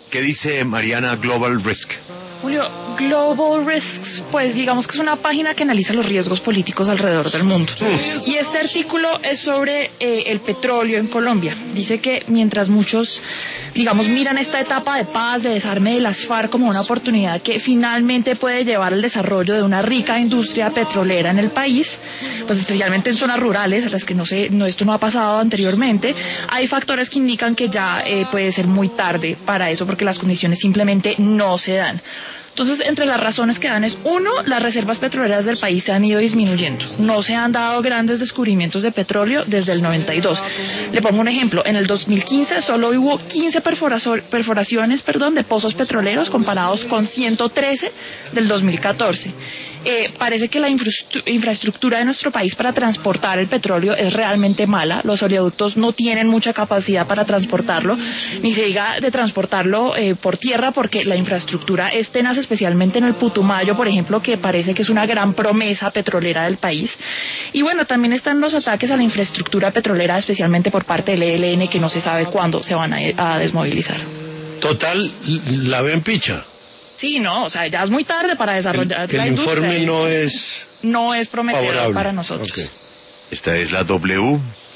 ¿Qué dice Mariana Global Risk? Julio, Global Risks, pues digamos que es una página que analiza los riesgos políticos alrededor del mundo. Y este artículo es sobre el petróleo en Colombia. Dice que mientras muchos, digamos, miran esta etapa de paz, de desarme de las FARC como una oportunidad que finalmente puede llevar al desarrollo de una rica industria petrolera en el país, pues especialmente en zonas rurales, a las que esto no ha pasado anteriormente, hay factores que indican que ya puede ser muy tarde para eso porque las condiciones simplemente no se dan. Entonces, entre las razones que dan es, uno, las reservas petroleras del país se han ido disminuyendo. No se han dado grandes descubrimientos de petróleo desde el 92. Le pongo un ejemplo. En el 2015 solo hubo 15 perforaciones de pozos petroleros comparados con 113 del 2014. Parece que la infraestructura de nuestro país para transportar el petróleo es realmente mala. Los oleoductos no tienen mucha capacidad para transportarlo, ni se diga de transportarlo por tierra porque la infraestructura es tenaz, especialmente en el Putumayo, por ejemplo, que parece que es una gran promesa petrolera del país. Y bueno, también están los ataques a la infraestructura petrolera, especialmente por parte del ELN, que no se sabe cuándo se van a desmovilizar. Total, la ven picha. Sí, no, o sea, ya es muy tarde para desarrollar la El industria. informe no es prometedor favorable para nosotros. Okay. Esta es la W.